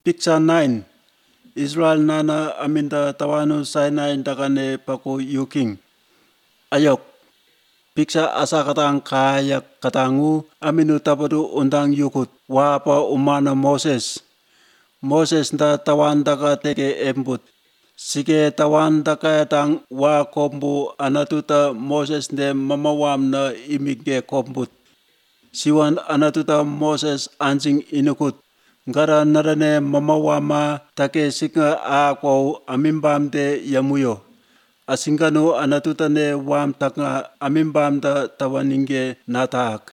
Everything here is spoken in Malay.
Picture 9. Israel nana aminda tawanu Sinai dakane paku yuking. Ayok. Picture asa katang kaya katangu aminu tapadu undang yukut. Wapa umana Moses. Moses nda tawan daka teke embut. Sige tawan daka tang wa kombu anatuta Moses de mamawam na imige kombut. Siwan anatuta Moses anjing inukut. Ngara narane mamawama take singa ako amimbamde yamuyo. Asingano anatutane wam taka amimbamda tawaninge natak.